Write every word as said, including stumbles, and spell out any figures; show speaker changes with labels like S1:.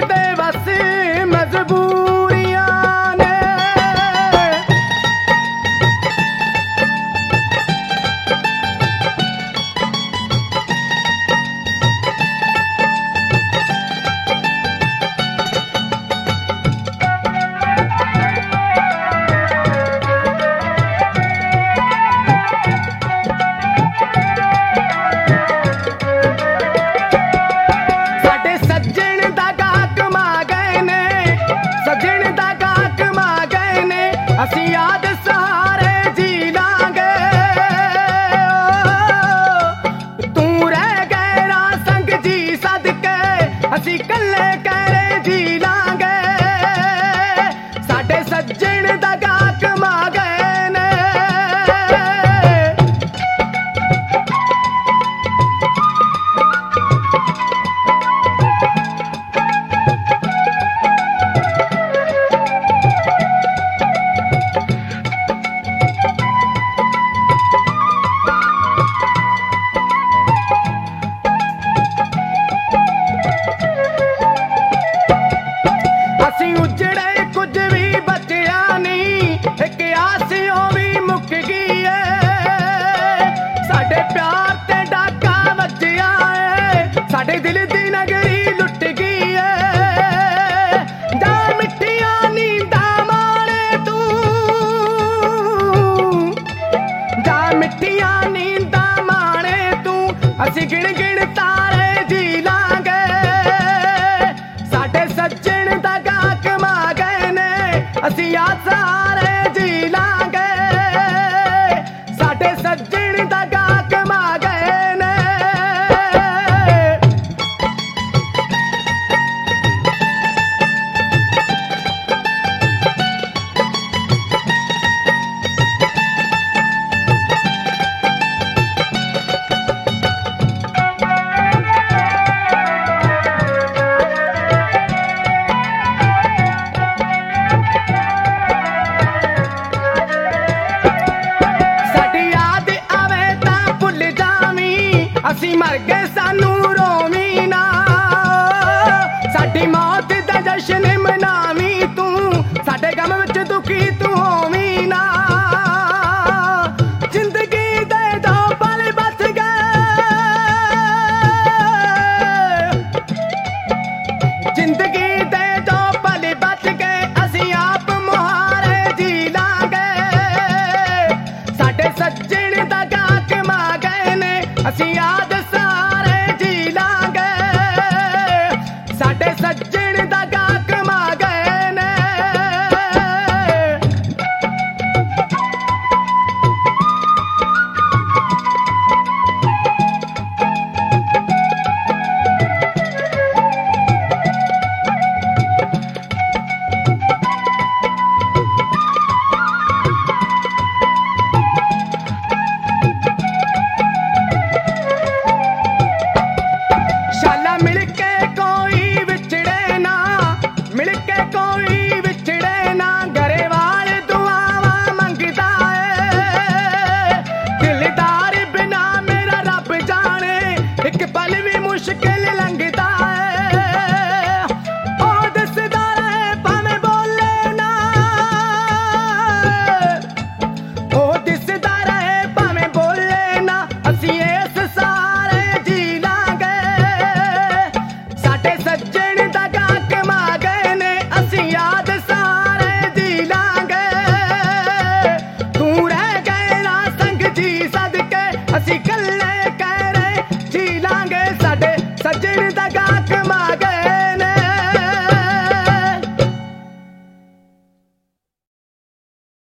S1: ਦੇ ਵਸ ਮਜਬੂਰੀਆਂ ਨੇ। ਅਸੀਂ ਯਾਦ ਸਹਾਰੇ ਜੀ ਲਾਂਗੇ, ਤੂੰ ਰਹਿ ਗਏ ਨਾ ਸੰਗ ਜੀ ਸਦਕੇ ਅਸੀਂ ਕੱਲੇ ਕਹਿਰੇ ਜੀ ਲਾਂਗੇ। ਸਾਡੇ ਸੱਜਣ ਦਾ ਗਾਹਕ ਮਾ ਗਏ ਨੇ। ਅਸੀਂ ਉਜੜੇ ਕੁਝ ਵੀ ਬਚਿਆ ਨਹੀਂ, ਇੱਕ ਆਸ ਉਹ ਵੀ ਮੁੱਕ ਗਈ ਏ। ਸਾਡੇ ਪਿਆਰ ਤੇ ਡਾਕਾ ਵੱਜਿਆ ਏ, ਸਾਡੇ ਦਿਲ ਦੀ ਨਗਰੀ ਲੁੱਟ ਗਈ ਏ। ਜਾ ਮਿੱਠੀਆਂ ਨੀਂਦਾਂ ਮਾਣੇ ਤੂੰ, ਜਾ ਮਿੱਠੀਆਂ ਨੀਂਦਾਂ ਮਾਣੇ ਤੂੰ, ਅਸੀਂ ਗਿਣ ਗਿਣ ਤਾਰੇ ਜੀ ਲਾਂਗੇ। ਸਾਡੇ ਸੱਜਣ ਦਾ ਗਾਹਕ ਮਾ ਗਏ ਨੇ, ਅਸੀਂ ਯਾਦ ਸਹਾਰੇ ਜੀ ਲਾਂਗੇ। ਸਾਡੇ ਸੱਜਣ ਦਾ ਗਾਹਕ ਮਾ ਗਏ ਨੇ। ਅਸੀਂ ਮਰ ਗਏ ਸਾਨੂੰ ਰੋਵੀਂ ਨਾ, ਸਾਡੀ ਮੌਤ ਦਾ ਜਸ਼ਨ ਮਨਾਵੀਂ ਤੂੰ, ਸਾਡੇ ਗਮ ਵਿੱਚ ਦੁਖੀ ਤੂੰ ਹੋਵੀਂ ਨਾ। ਜ਼ਿੰਦਗੀ ਦੇ ਦੋ ਪਲ ਬਚ ਗਏ, ਜ਼ਿੰਦਗੀ ਦੇ ਦੋ ਪਲ ਬਚ ਗਏ, ਅਸੀਂ ਆਪ ਮੁਹਾਰੇ ਜੀ ਲਾਂਗੇ। ਸਾਡੇ ਸੱਜਣ ਦਾ ਗਾਹਕ ਮਾ ਗਏ ਨੇ, ਅਸੀਂ ਯਾਦ